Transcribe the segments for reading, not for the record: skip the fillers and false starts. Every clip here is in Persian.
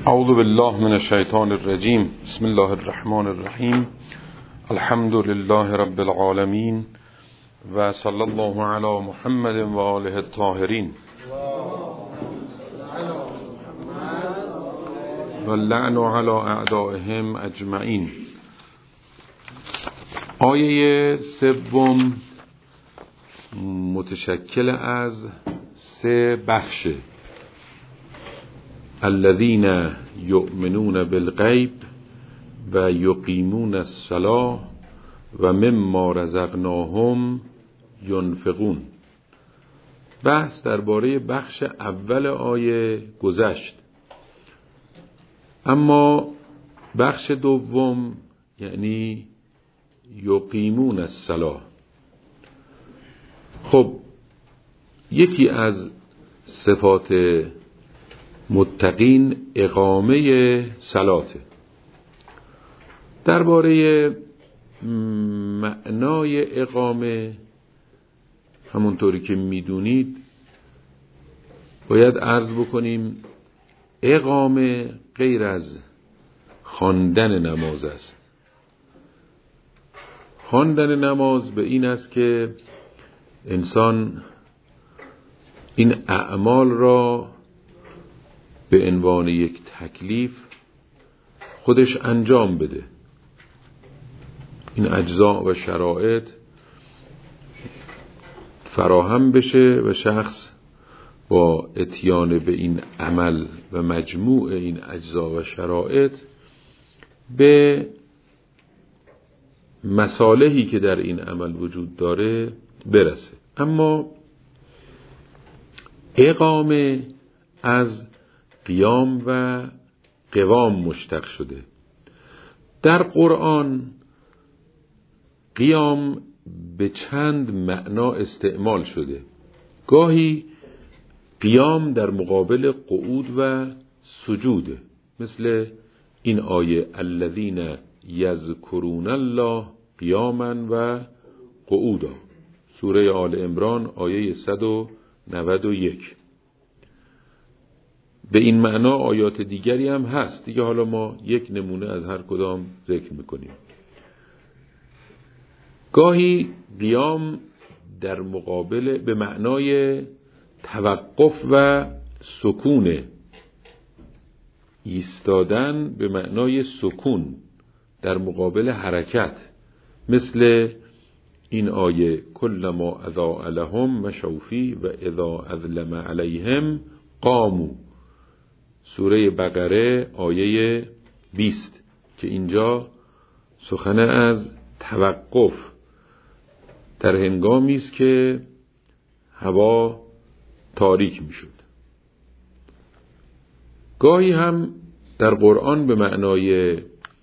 اعوذ بالله من الشیطان الرجیم. بسم الله الرحمن الرحیم. الحمد لله رب العالمین و صلی الله علی محمد و آله الطاهرین و اللعن علی اعدائهم اجمعین. آیه سوم متشکل از 3 بخشه: الذين يؤمنون بالغیب و یقیمون الصلاة و مما رزقناهم ينفقون. بحث درباره بخش اول آیه گذشت، اما بخش دوم یعنی یقیمون الصلاة، خب یکی از صفات متقین اقامه صلاته. درباره معنای اقامه همونطوری که میدونید باید عرض بکنیم اقامه غیر از خواندن نماز است. خواندن نماز به این است که انسان این اعمال را به عنوان یک تکلیف خودش انجام بده. این اجزا و شرایط فراهم بشه و شخص با اتیان به این عمل و مجموع این اجزا و شرایط به مصالحی که در این عمل وجود داره برسه. اما اقامه از قیام و قوام مشتق شده. در قرآن قیام به چند معنا استعمال شده. گاهی قیام در مقابل قعود و سجوده، مثل این آیه الذین یذکرون الله قیاما و قعودا، سوره آل عمران آیه 191. به این معنا آیات دیگری هم هست دیگه، حالا ما یک نمونه از هر کدام ذکر میکنیم. گاهی قیام در مقابل به معنای توقف و سکون، ایستادن به معنای سکون در مقابل حرکت، مثل این آیه کلما اضاء لهم مشوا فیه و اذا اظلم علیهم قاموا، سوره بقره آیه 20، که اینجا سخن از توقف در هنگامی است که هوا تاریک میشد. گاهی هم در قرآن به معنای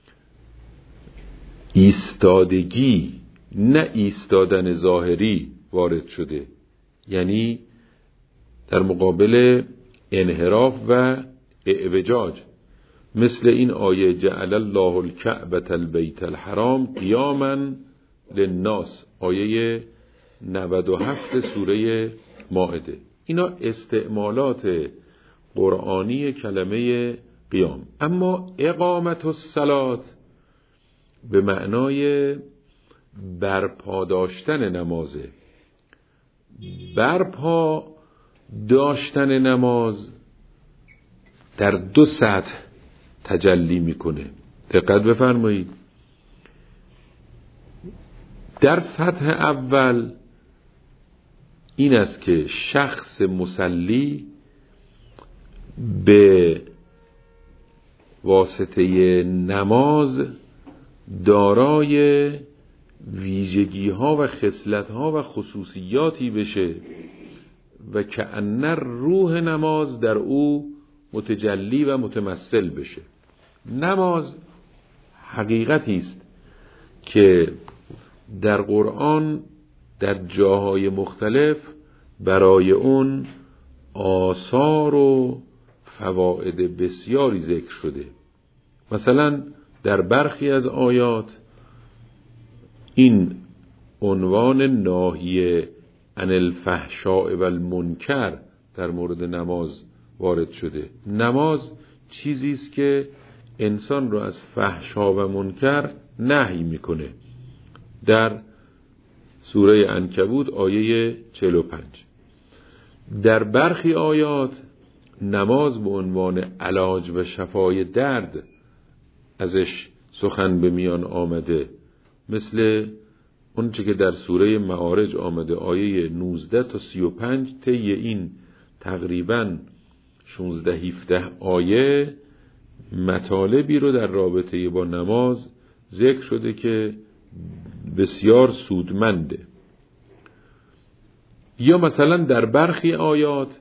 ایستادگی، نه ایستادن ظاهری، وارد شده، یعنی در مقابل انحراف و اعوجاج، مثل این آیه جعل الله الکعبة البیت الحرام قیاما للناس، آیه 97 سوره مائده. اینا استعمالات قرآنی کلمه قیام. اما اقامت الصلاة به معنای برپا داشتن نمازه. برپا داشتن نماز در 2 سطح تجلی میکنه. دقت بفرمایید. در سطح اول این است که شخص مصلی به واسطه نماز دارای ویژگی ها و خصلت ها و خصوصیاتی بشه و کأن روح نماز در او متجلی و متمثل بشه. نماز حقیقتی است که در قرآن در جاهای مختلف برای اون آثار و فواید بسیاری ذکر شده. مثلا در برخی از آیات این عنوان ناهی عن الفحشاء و المنکر در مورد نماز وارد شده. نماز چیزی است که انسان رو از فحشا و منکر نهی میکنه. در سوره عنکبوت آیه 45. در برخی آیات نماز به عنوان علاج و شفای درد ازش سخن به میان آمده، مثل اونچه که در سوره معارج آمده آیه 19 تا 35. طی این تقریباً 16-17 آیه مطالبی رو در رابطه با نماز ذکر شده که بسیار سودمنده. یا مثلا در برخی آیات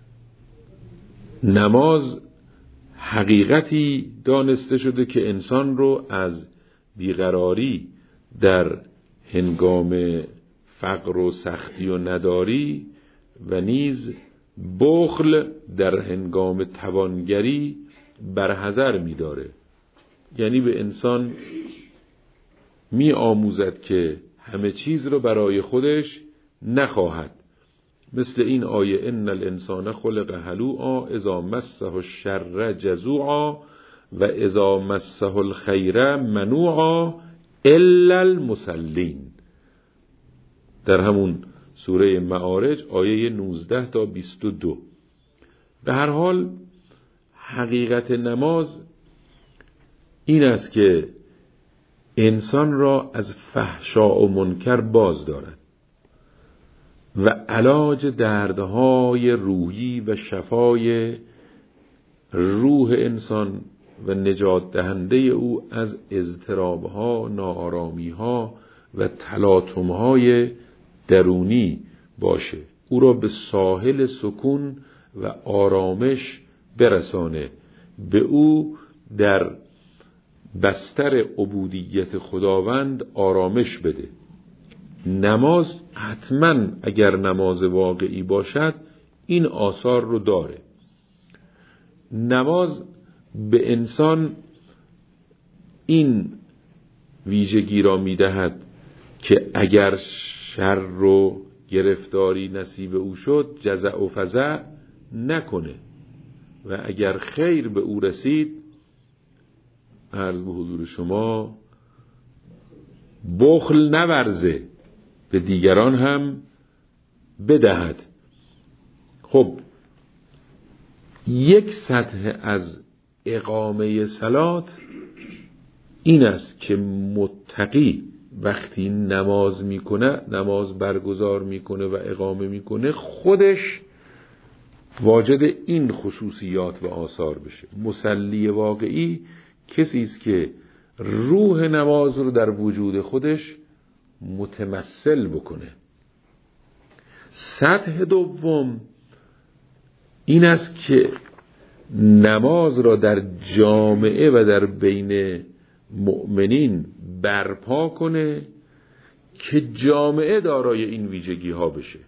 نماز حقیقتی دانسته شده که انسان رو از بیقراری در هنگام فقر و سختی و نداری و نیز بخل در هنگام توانگری برحذر می داره. یعنی به انسان می آموزد که همه چیز رو برای خودش نخواهد. مثل این آیه ان الانسان خلق هلوعا اذا مسه الشر جزوعا و اذا مسه الخیر منوعا الا المصلین. در همون سوره معارج آیه 19 تا 22. به هر حال حقیقت نماز این است که انسان را از فحشا و منکر باز دارد و علاج دردهای روحی و شفای روح انسان و نجات دهنده او از اضطرابها، ناآرامیها و تلاطمهای درونی باشه، او را به ساحل سکون و آرامش برسانه، به او در بستر عبودیت خداوند آرامش بده. نماز حتما اگر نماز واقعی باشد این آثار رو داره. نماز به انسان این ویژگی را میدهد که اگر شر رو گرفتاری نصیب او شد جزع و فزع نکنه و اگر خیر به او رسید عرض به حضور شما بخل نورزه، به دیگران هم بدهد. خب یک سطح از اقامه صلات این است که متقی وقتی نماز میکنه، نماز برگزار میکنه و اقامه میکنه، خودش واجد این خصوصیات و آثار بشه. مصلی واقعی کسی است که روح نماز رو در وجود خودش متمثل بکنه. سطح دوم این است که نماز را در جامعه و در بین مؤمنین برپا کنه که جامعه دارای این ویژگی ها بشه.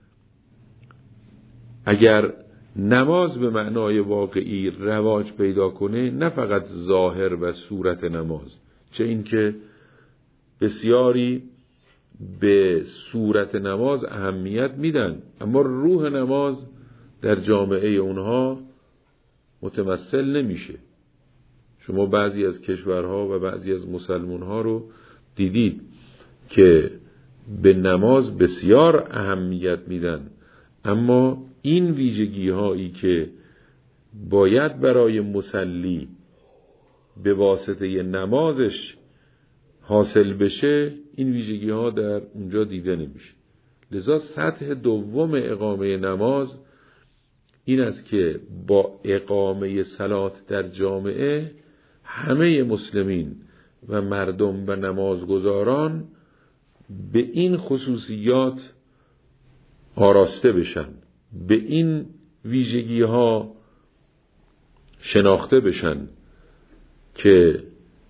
اگر نماز به معنای واقعی رواج پیدا کنه، نه فقط ظاهر و صورت نماز، چه این که بسیاری به صورت نماز اهمیت میدن اما روح نماز در جامعه اونها متمثل نمیشه. شما بعضی از کشورها و بعضی از مسلمانها رو دیدید که به نماز بسیار اهمیت میدن اما این ویژگی هایی که باید برای مصلی به واسطه نمازش حاصل بشه، این ویژگی ها در اونجا دیده نمیشه. لذا سطح دوم اقامه نماز این است که با اقامه صلات در جامعه همه مسلمین و مردم و نمازگزاران به این خصوصیات آراسته بشن، به این ویژگی ها شناخته بشن که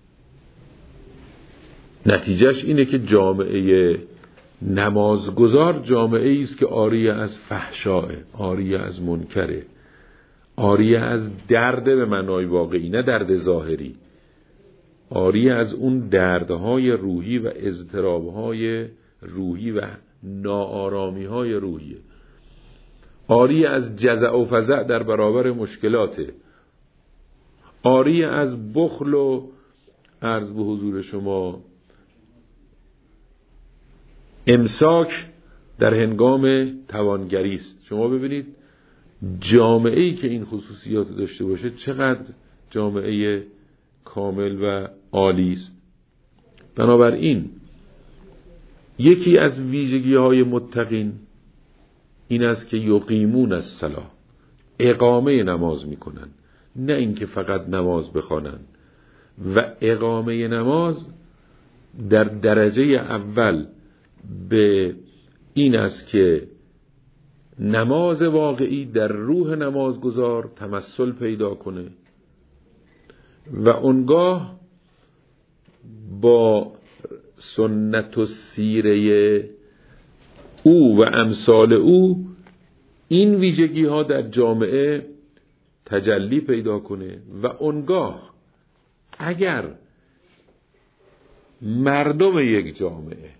نتیجهش اینه که جامعه نمازگزار جامعه ای است که عاری از فحشاء، عاری از منکره، عاری از درد به معنای واقعی، نه درد ظاهری، عاری از اون دردهای روحی و اضطرابهای روحی و ناآرامیهای روحی، عاری از جزع و فزع در برابر مشکلاته، عاری از بخل و عرض به حضور شما امساک در هنگام توانگری است. شما ببینید جامعه‌ای که این خصوصیات داشته باشه چقدر جامعه کامل و عالی است. بنابراین یکی از ویژگی‌های متقین این است که یقیمون الصلاة، اقامه نماز میکنن، نه اینکه فقط نماز بخوانن. و اقامه نماز در درجه اول به این است که نماز واقعی در روح نمازگزار تمثل پیدا کنه و اونگاه با سنت و سیره او و امثال او این ویژگی ها در جامعه تجلی پیدا کنه و اونگاه اگر مردم یک جامعه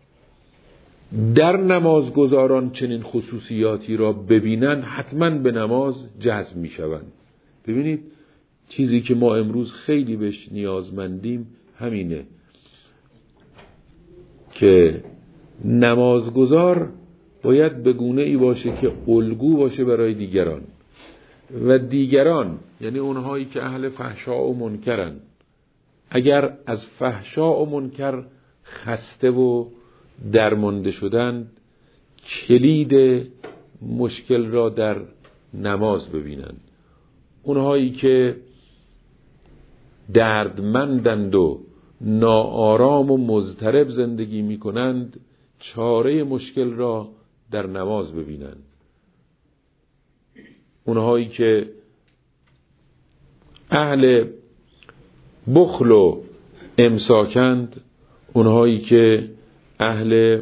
در نمازگزاران چنین خصوصیاتی را ببینند حتما به نماز جذب می شوند. ببینید چیزی که ما امروز خیلی بهش نیازمندیم همینه که نمازگزار باید به گونه‌ای باشه که الگو باشه برای دیگران و دیگران یعنی اونهایی که اهل فحشا و منکرن اگر از فحشا و منکر خسته و درمانده شدند کلید مشکل را در نماز ببینند. اونهایی که دردمندند و ناآرام و مضطرب زندگی می کنند چاره مشکل را در نماز ببینند. اونهایی که اهل بخل و امساکند، اونهایی که اهل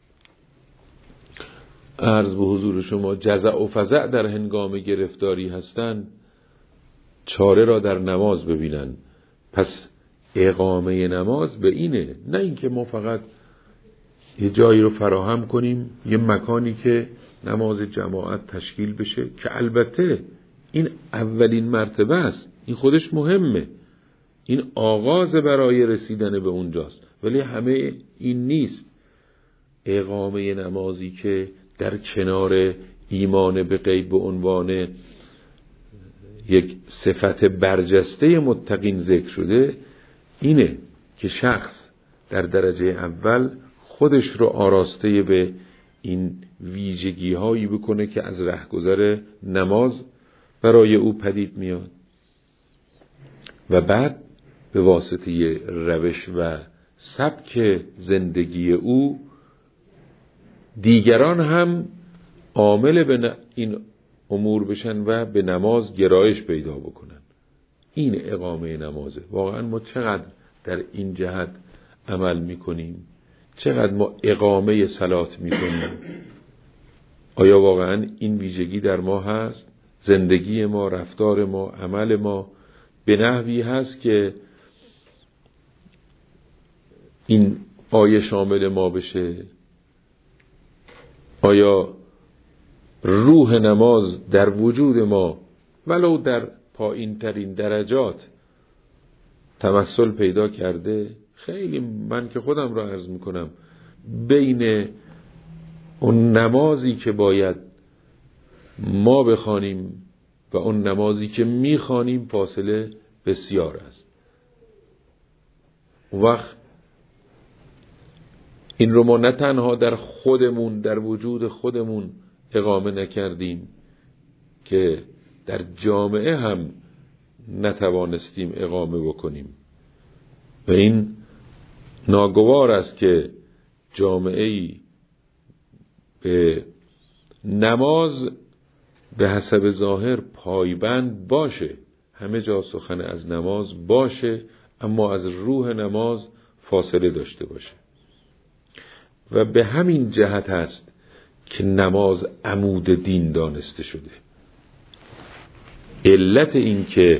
عرض به حضور شما جزع و فزع در هنگام گرفتاری هستند چاره را در نماز ببینند. پس اقامه نماز به اینه، نه اینکه ما فقط یه جایی رو فراهم کنیم، یه مکانی که نماز جماعت تشکیل بشه که البته این اولین مرتبه است، این خودش مهمه، این آغاز برای رسیدن به اونجاست، ولی همه این نیست. اقامه نمازی که در کنار ایمان به غیب به عنوان یک صفت برجسته متقین ذکر شده اینه که شخص در درجه اول خودش رو آراسته به این ویژگی هایی بکنه که از رهگذر نماز برای او پدید میاد و بعد به واسطه روش و سبک زندگی او دیگران هم عامل به این امور بشن و به نماز گرایش پیدا بکنن. این اقامه نمازه. واقعا ما چقدر در این جهت عمل میکنیم؟ چقدر ما اقامه صلات میکنیم؟ آیا واقعا این ویژگی در ما هست؟ زندگی ما، رفتار ما، عمل ما به نحوی هست که این آیه شامل ما بشه؟ آیا روح نماز در وجود ما ولو در پایین ترین درجات تمثل پیدا کرده؟ خیلی من که خودم را عرض میکنم بین اون نمازی که باید ما بخوانیم و اون نمازی که میخوانیم فاصله بسیار است. وقت این رو ما نه تنها در خودمون، در وجود خودمون اقامه نکردیم که در جامعه هم نتوانستیم اقامه بکنیم و این ناگوار است که جامعه‌ای به نماز به حسب ظاهر پایبند باشه، همه جا سخن از نماز باشه، اما از روح نماز فاصله داشته باشه. و به همین جهت هست که نماز عمود دین دانسته شده. علت این که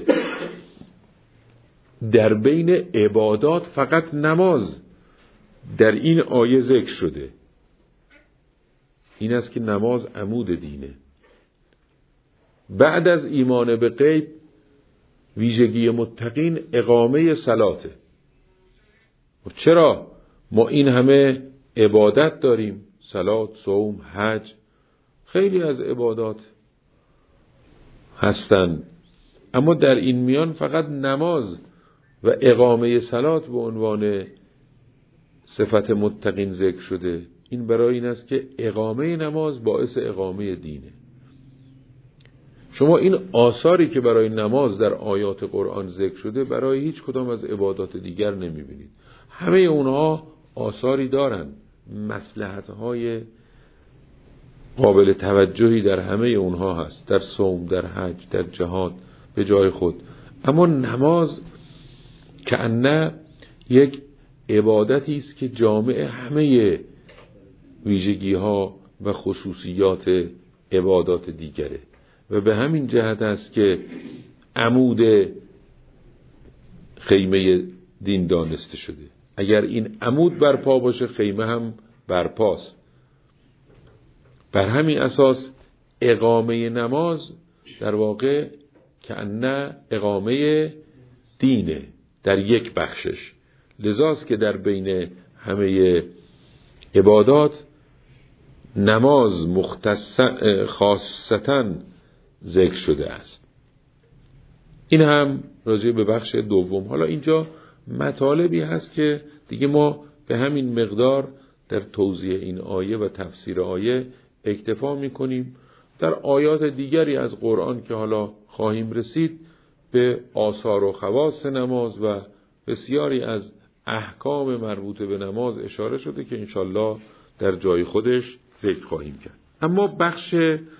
در بین عبادات فقط نماز در این آیه ذکر شده این است که نماز عمود دینه. بعد از ایمان به غیب ویژگی متقین اقامه صلاته. چرا ما این همه عبادت داریم؟ صلات، صوم، حج، خیلی از عبادات هستن، اما در این میان فقط نماز و اقامه صلات به عنوان صفت متقین ذکر شده. این برای این است که اقامه نماز باعث اقامه دینه. شما این آثاری که برای نماز در آیات قرآن ذکر شده برای هیچ کدام از عبادات دیگر نمیبینید. همه اونها آثاری دارن، مصلحت‌های قابل توجهی در همه اونها هست، در صوم، در حج، در جهاد به جای خود. اما نماز کأنه یک عبادتی است که جامع همه ویژگی‌ها و خصوصیات عبادات دیگره و به همین جهت است که عمود خیمه دین دانسته شده. اگر این عمود برپا باشه خیمه هم برپاست. بر همین اساس اقامه نماز در واقع کأنه اقامه دینه در یک بخشش. لذاست که در بین همه عبادات نماز خاصتاً ذکر شده است. این هم راجع به بخش دوم. حالا اینجا مطالبی هست که دیگه ما به همین مقدار در توضیح این آیه و تفسیر آیه اکتفا میکنیم. در آیات دیگری از قرآن که حالا خواهیم رسید به آثار و خواص نماز و بسیاری از احکام مربوط به نماز اشاره شده که انشالله در جای خودش ذکر خواهیم کرد. اما بخش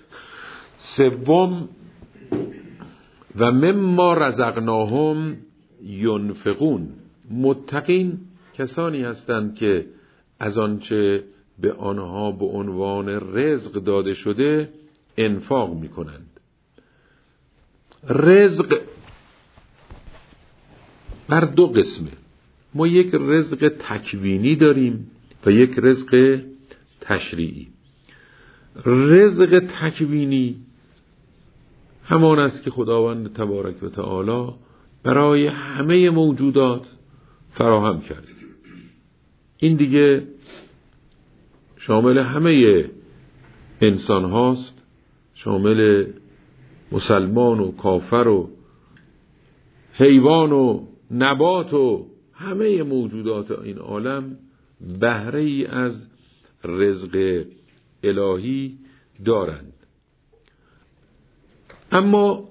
سوم و مما رزقناهم ینفقون. متقین کسانی هستند که از آنچه به آنها به عنوان رزق داده شده انفاق می کنند. رزق بر دو قسمه. ما یک رزق تکوینی داریم و یک رزق تشریعی. رزق تکوینی همان است که خداوند تبارک و تعالی برای همه موجودات فراهم کرده. این دیگه شامل همه انسان هاست، شامل مسلمان و کافر و حیوان و نبات و همه موجودات این عالم بهره ای از رزق الهی دارند. اما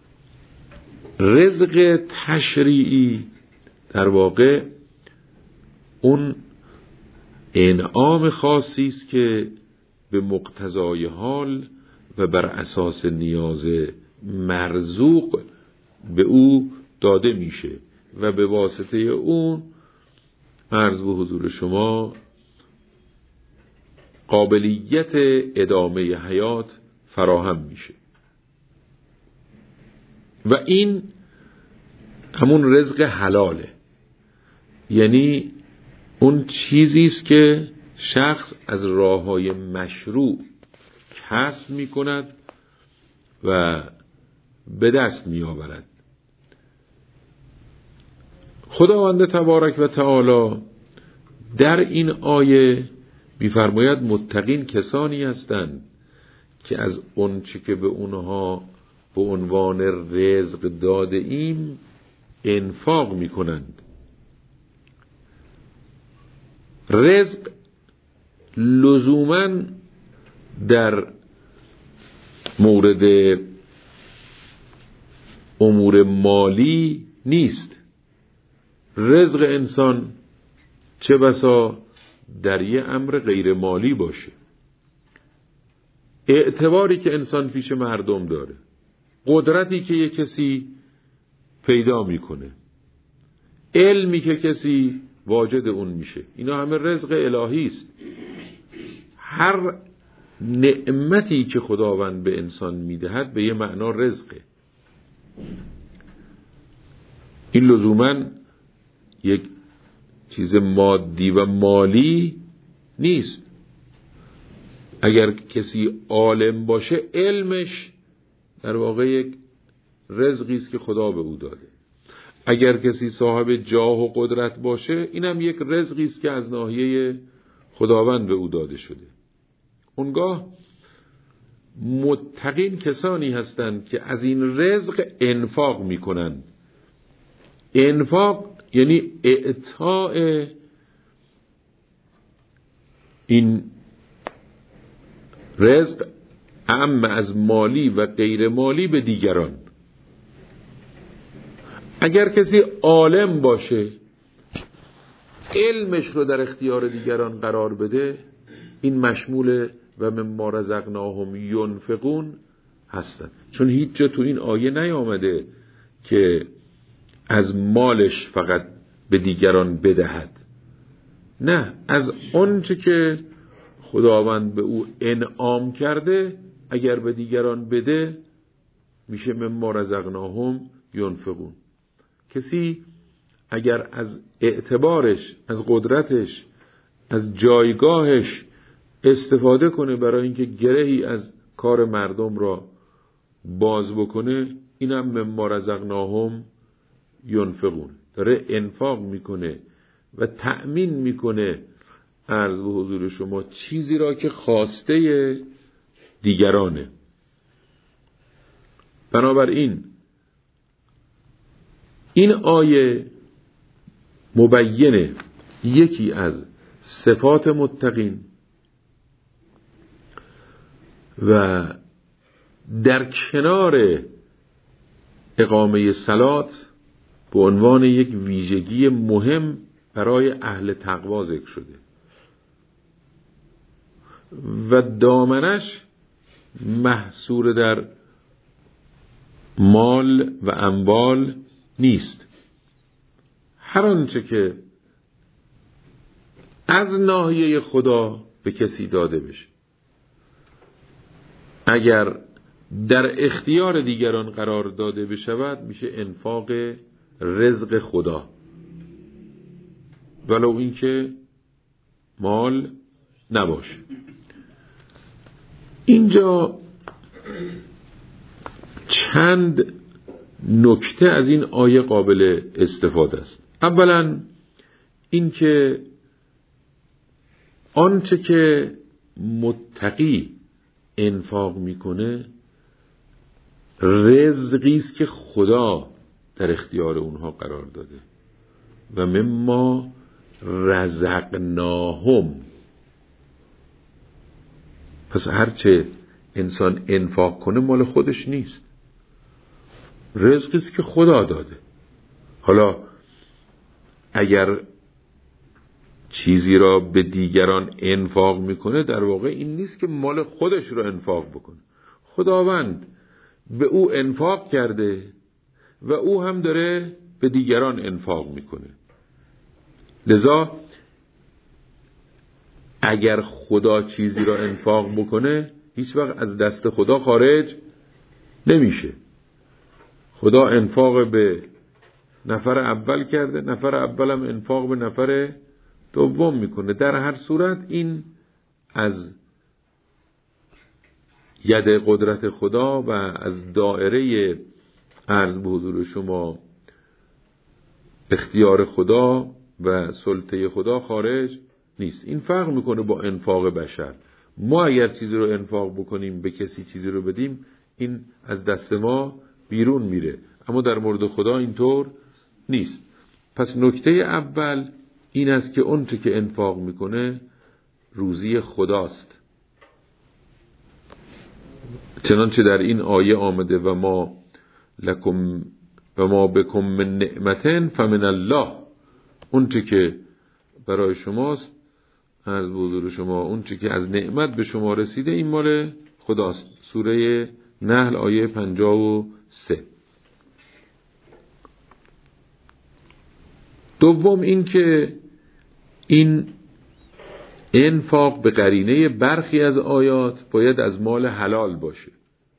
رزق تشریعی در واقع اون انعام خاصی است که به مقتضای حال و بر اساس نیاز مرزوق به او داده میشه و به واسطه اون عرض به حضور شما قابلیت ادامه حیات فراهم میشه و این همون رزق حلاله. یعنی اون چیزی است که شخص از راه‌های مشروع کسب می‌کند و به دست می‌آورد. خداوند تبارک و تعالی در این آیه می‌فرماید متقین کسانی هستند که از اون چه که به اونها به عنوان رزق داده ایم انفاق می‌کنند. رزق لزوماً در مورد امور مالی نیست. رزق انسان چه بسا در یه امر غیر مالی باشه. اعتباری که انسان پیش مردم داره، قدرتی که یه کسی پیدا میکنه، علمی که کسی واجد اون میشه، اینا همه رزق الهی است. هر نعمتی که خداوند به انسان میدهد به یه معنا رزقه. این لزوماً یک چیز مادی و مالی نیست. اگر کسی عالم باشه علمش در واقع یک رزقی است که خدا به او داده. اگر کسی صاحب جاه و قدرت باشه، اینم یک رزقی است که از ناحیه خداوند به او داده شده. اونگاه متقین کسانی هستند که از این رزق انفاق میکنند. انفاق یعنی اعطاء این رزق اعم از مالی و غیر مالی به دیگران. اگر کسی عالم باشه، علمش رو در اختیار دیگران قرار بده، این مشمول و مما رزقناهم ینفقون هستن. چون هیچ جا تو این آیه نیامده که از مالش فقط به دیگران بدهد، نه، از آنچه که خداوند به او انعام کرده اگر به دیگران بده میشه مما رزقناهم ینفقون. کسی اگر از اعتبارش، از قدرتش، از جایگاهش استفاده کنه برای اینکه گرهی از کار مردم را باز بکنه، اینم مما رزقناهم ینفقون، داره انفاق میکنه و تأمین میکنه عرض به حضور شما چیزی را که خواسته دیگرانه. بنابراین این آیه مبینه یکی از صفات متقین و در کنار اقامه صلات به عنوان یک ویژگی مهم برای اهل تقوا ذکر شده و دامنش محصور در مال و اموال نیست. هر آنچه که از ناحیه خدا به کسی داده بشه، اگر در اختیار دیگران قرار داده بشود میشه انفاق رزق خدا، ولو اینکه مال نباشه. اینجا چند نکته از این آیه قابل استفاده است. اولا اینکه آنچه که متقی انفاق میکنه رزقی است که خدا در اختیار اونها قرار داده و مما رزقناهم. پس هرچه انسان انفاق کنه مال خودش نیست، رزقی است که خدا داده. حالا اگر چیزی را به دیگران انفاق میکنه، در واقع این نیست که مال خودش را انفاق بکنه، خداوند به او انفاق کرده و او هم داره به دیگران انفاق میکنه. لذا اگر خدا چیزی را انفاق بکنه هیچ وقت از دست خدا خارج نمیشه. خدا انفاق به نفر اول کرده، نفر اول هم انفاق به نفر دوم میکنه. در هر صورت این از ید قدرت خدا و از دائره عرض به حضور شما اختیار خدا و سلطه خدا خارج نیست. این فرق میکنه با انفاق بشر. ما اگر چیزی رو انفاق بکنیم، به کسی چیزی رو بدیم، این از دست ما بیرون میره، اما در مورد خدا اینطور نیست. پس نکته اول این است که اون چه که انفاق میکنه روزی خداست، چنانچه در این آیه آمده و ما بکم من نعمتن فمن الله. اون چه که برای شماست، عرض به حضور شما، اون چه که از نعمت به شما رسیده این مال خداست. سوره نحل آیه 53. دوم این که این انفاق به قرینه برخی از آیات باید از مال حلال باشه.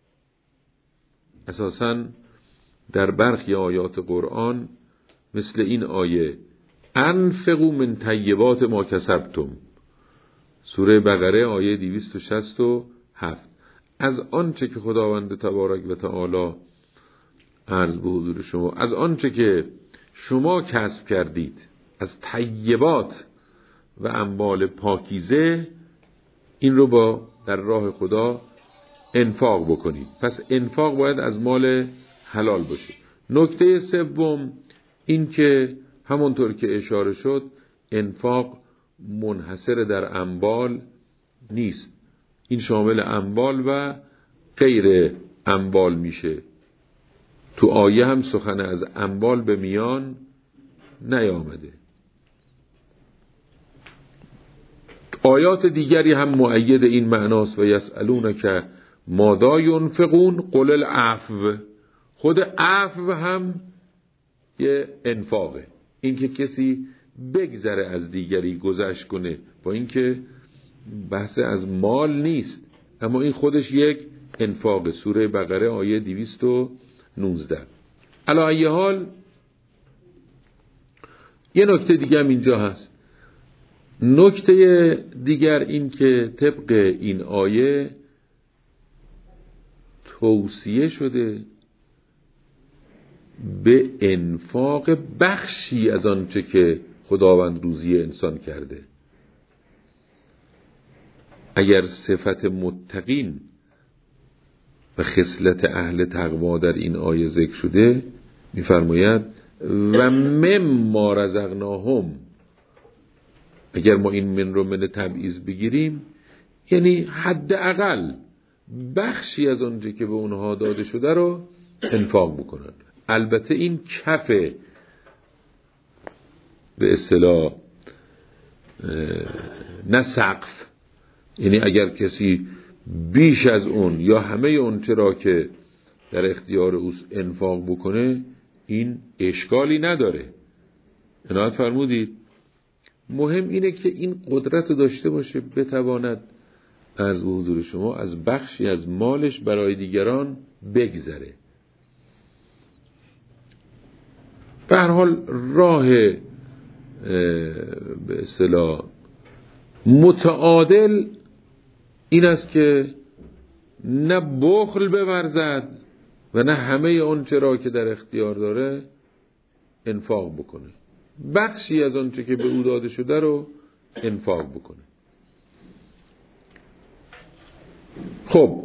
اساساً در برخی آیات قرآن مثل این آیه انفقوا من طیبات ما کسبتم، سوره بقره آیه 267، از آنچه که خداوند تبارک و تعالی عرض به حضور شما از آنچه که شما کسب کردید از طیبات و اموال پاکیزه، این رو با در راه خدا انفاق بکنید. پس انفاق باید از مال حلال باشه. نکته سوم این که همونطور که اشاره شد انفاق منحصر در اموال نیست، این شامل اموال و غیر اموال میشه. تو آیه هم سخن از اموال به میان نیامده. آیات دیگری هم مؤید این معناست و یسألونک ماذا ینفقون قل العفو. خود عفو هم یه انفاقه، این که کسی بگذره از دیگری، گذشت کنه، با اینکه بحث از مال نیست اما این خودش یک انفاق. سوره بقره آیه 219. علی ای حال یه نکته دیگه هم اینجا هست. نکته دیگر این که طبق این آیه توصیه شده به انفاق بخشی از آنچه که خداوند روزی انسان کرده. اگر صفت متقین و خصلت اهل تقوا در این آیه ذکر شده، می‌فرماید و مما رزقناهم، اگر ما این من رو من تبعیض بگیریم یعنی حداقل بخشی از آنچه که به اونها داده شده رو انفاق بکنن. البته این کف به اصطلاح نه سقف، یعنی اگر کسی بیش از اون یا همه اون چرا که در اختیار اوست انفاق بکنه این اشکالی نداره. عنایت فرمودید. مهم اینه که این قدرت رو داشته باشه بتواند عرض به حضور شما از بخشی از مالش برای دیگران بگذره. به هر حال راه به اصطلاح متعادل این است که نه بخل بورزد و نه همه اون چرا که در اختیار داره انفاق بکنه. بخشی از آنچه که به او داده شده رو انفاق بکنه. خب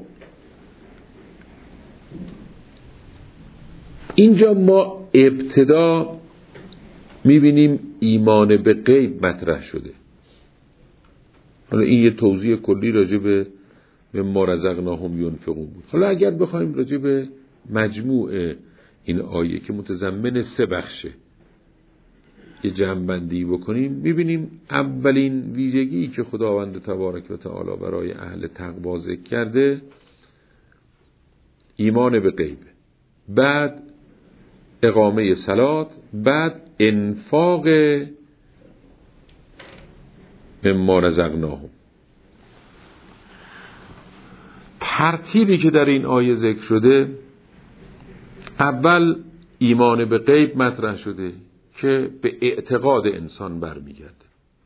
اینجا ما ابتدا میبینیم ایمان به غیب مطرح شده. حالا این یه توضیح کلی راجع به ما رزقناهم ینفقون بود. حالا اگر بخوایم راجع به مجموع این آیه که متضمن 3 بخشه یه جمع‌بندی بکنیم، میبینیم اولین ویژگی که خداوند تبارک و تعالی برای اهل تقوا ذکر کرده ایمان به غیب، بعد اقامه صلات، بعد انفاق مما رزقناهم. ترتیبی که در این آیه ذکر شده، اول ایمان به غیب مطرح شده که به اعتقاد انسان برمیگرده.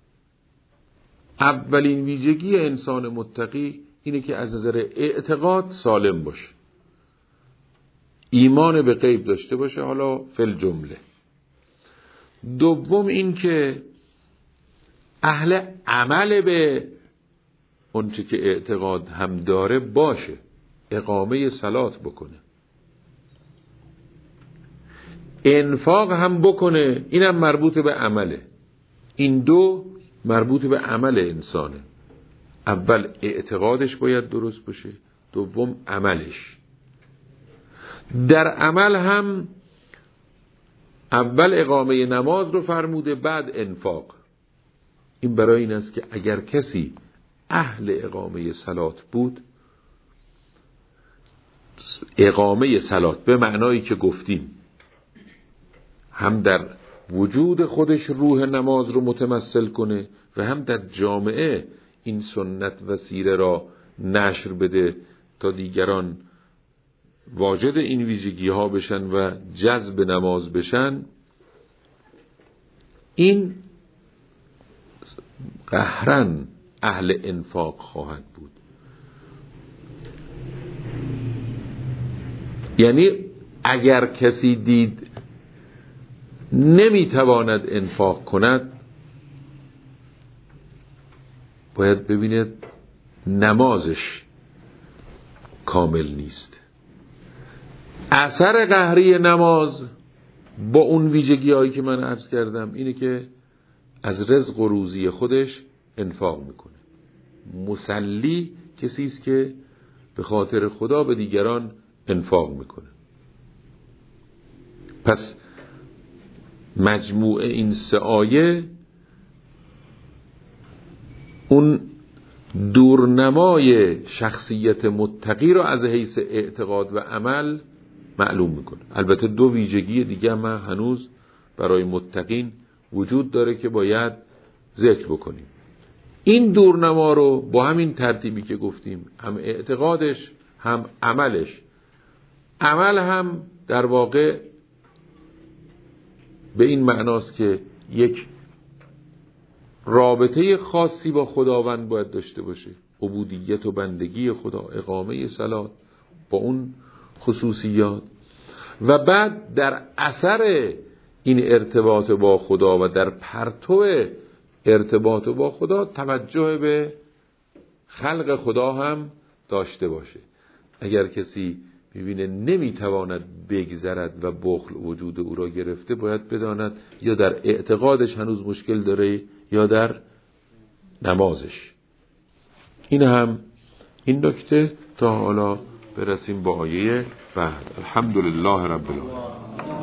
اولین ویژگی انسان متقی اینه که از نظر اعتقاد سالم باشه، ایمان به غیب داشته باشه. حالا فل جمله. دوم این که اهل عمل به اونچه که اعتقاد هم داره باشه، اقامه صلات بکنه، انفاق هم بکنه، اینم مربوط به عمله. این دو مربوط به عمل انسانه. اول اعتقادش باید درست باشه، دوم عملش. در عمل هم اول اقامه نماز رو فرموده، بعد انفاق. این برای این است که اگر کسی اهل اقامه صلات بود، اقامه صلات به معنایی که گفتیم، هم در وجود خودش روح نماز رو متمثل کنه و هم در جامعه این سنت و سیره را نشر بده تا دیگران واجد این ویژگی ها بشن و جذب نماز بشن، این قهراً اهل انفاق خواهد بود. یعنی اگر کسی دید نمیتواند انفاق کند، باید ببیند نمازش کامل نیست. اثر قهری نماز با اون ویژگی هایی که من عرض کردم اینه که از رزق و روزی خودش انفاق میکنه. مصلی کسی است که به خاطر خدا به دیگران انفاق میکنه. پس مجموع این سه آیه اون دورنمای شخصیت متقی رو از حیث اعتقاد و عمل معلوم میکنه. البته دو ویژگی دیگه هم هنوز برای متقین وجود داره که باید ذکر بکنیم. این دورنما رو با همین ترتیبی که گفتیم، هم اعتقادش هم عملش، عمل هم در واقع به این معناست که یک رابطه خاصی با خداوند باید داشته باشه، عبودیت و بندگی خدا، اقامه صلات با اون خصوصیات، و بعد در اثر این ارتباط با خدا و در پرتو ارتباط با خدا توجه به خلق خدا هم داشته باشه. اگر کسی میبینه نمیتواند بگذرد و بخل وجود او را گرفته، باید بداند یا در اعتقادش هنوز مشکل داره یا در نمازش. این هم این نکته تا حالا برسیم با آیه بعد. الحمدلله رب العالمین.